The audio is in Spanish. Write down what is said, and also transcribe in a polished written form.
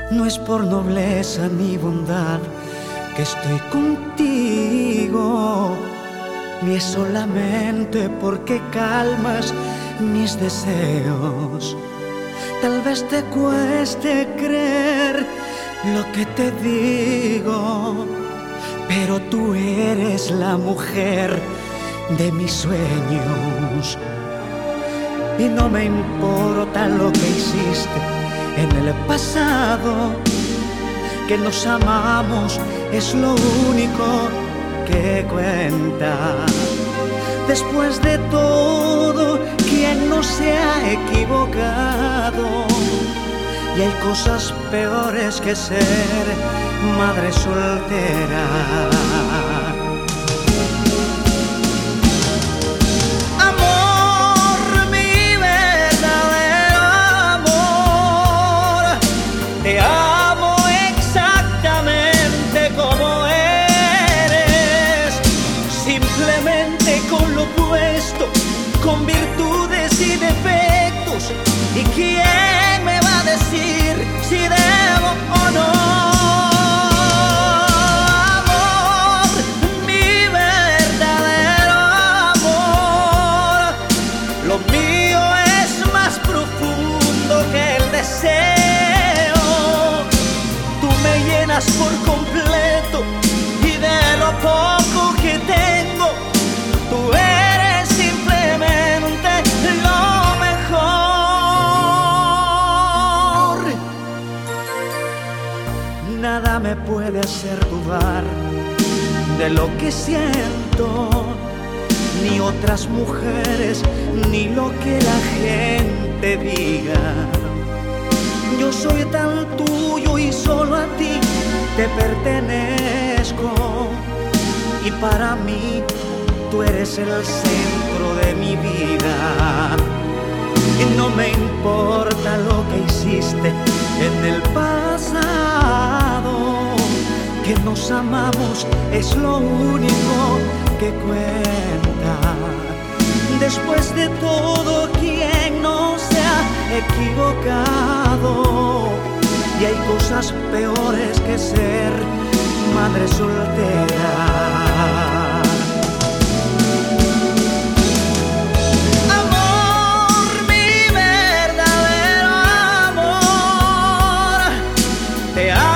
No es por nobleza ni bondad que estoy contigo, ni es solamente porque calmas mis deseos. Tal vez te cueste creer lo que te digo, pero tú eres la mujer de mis sueños. Y no me importa lo que hiciste en el pasado, que nos amamos es lo único que cuenta. Después de todo, ¿quién no se ha equivocado? Y hay cosas peores que ser madre soltera. Te amo exactamente como eres, simplemente con lo opuesto, con virtudes y defectos. ¿Y quién me va a decir si debo o no? Amor, mi verdadero amor, lo mío es más profundo que el deseo. Por completo, y de lo poco que tengo, tú eres simplemente lo mejor. Nada me puede hacer dudar de lo que siento, ni otras mujeres, ni lo que la gente diga. Yo soy tan tuyo y solo a ti te pertenezco, y para mí tú eres el centro de mi vida. Y no me importa lo que hiciste en el pasado, que nos amamos es lo único que cuenta. Después de todo, ¿quién no se ha equivocado? Y hay cosas peores que ser madre soltera. Amor, mi verdadero amor, te amo